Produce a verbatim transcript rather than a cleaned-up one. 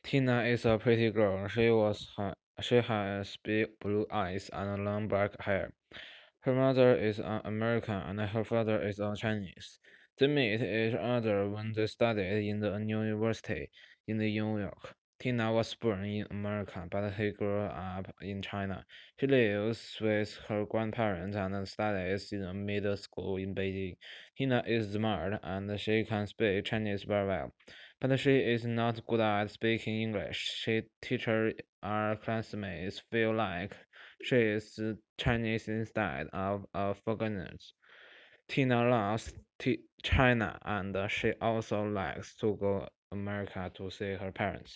Tina is a pretty girl. She was ha- she has big blue eyes and long black hair. Her mother is an American and her father is a Chinese. They met each other when they studied in the university in New York. Tina was born in America, but she grew up in China. She lives with her grandparents and studies in a middle school in Beijing. Tina is smart and she can speak Chinese very well, but she is not good at speaking English. She teacher our classmates feel like she is Chinese instead of a foreigner. Tina loves T- China and she also likes to go America to see her parents.